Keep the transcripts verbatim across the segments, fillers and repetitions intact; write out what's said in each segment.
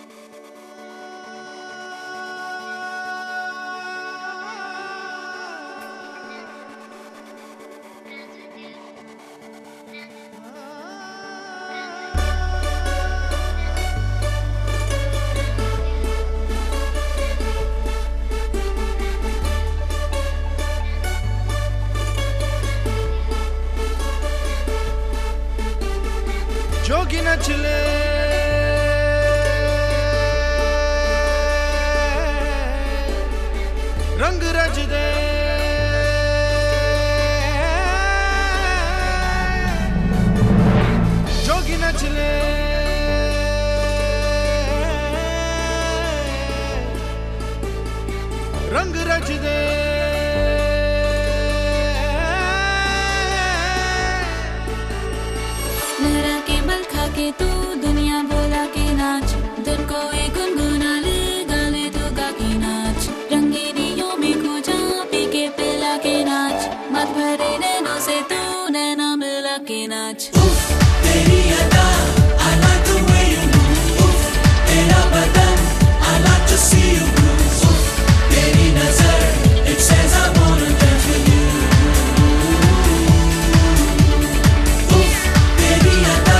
जोगी नचले रंग रज दे जोगी नचले रंग रज दे के तू दुनिया बोला के नाच दिल को एक गुनगुना ले गाले तो गा के नाच रंगीनियों में खो जा पी के पिला के नाच मत भरे नैनों से तू नैना मिला के नाच तेरी अदा I like the way you move तेरा बदन I like to see you move तेरी नजर it says I wanna dance with you तेरी अदा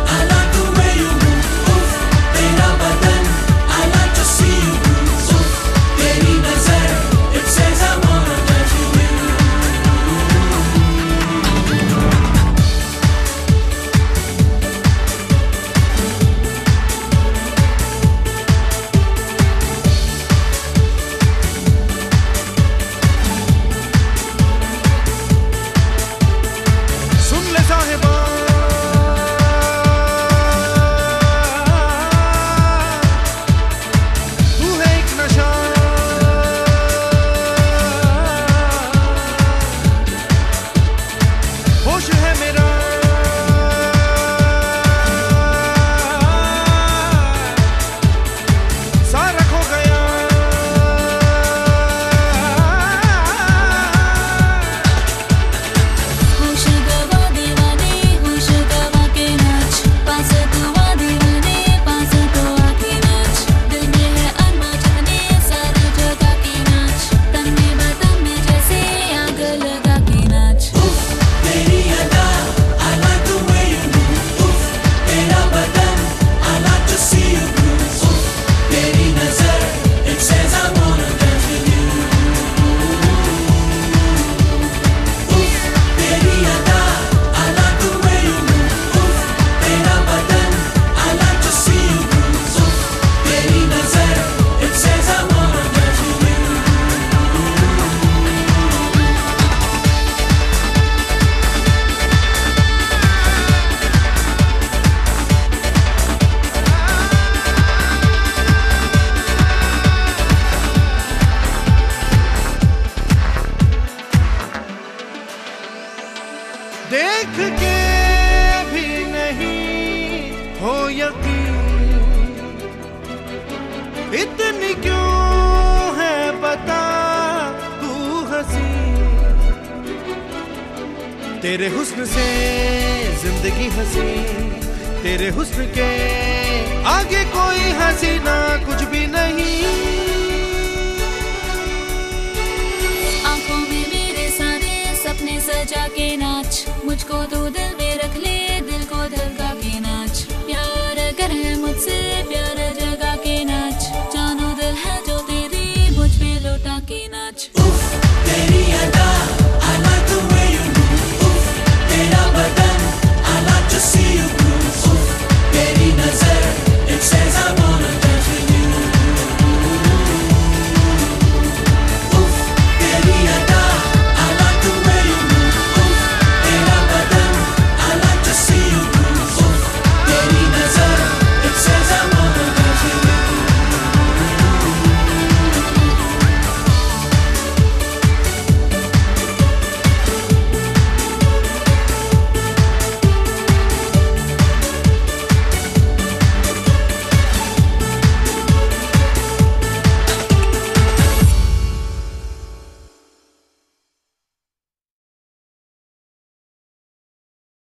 देख के भी नहीं हो यकीन इतनी क्यों है बता तू हंसी तेरे हुस्न से जिंदगी हंसी तेरे हुस्न के आगे कोई हसीना कुछ भी नहीं आंखों में मेरे सारे सपने सजा के नाच मुझको तो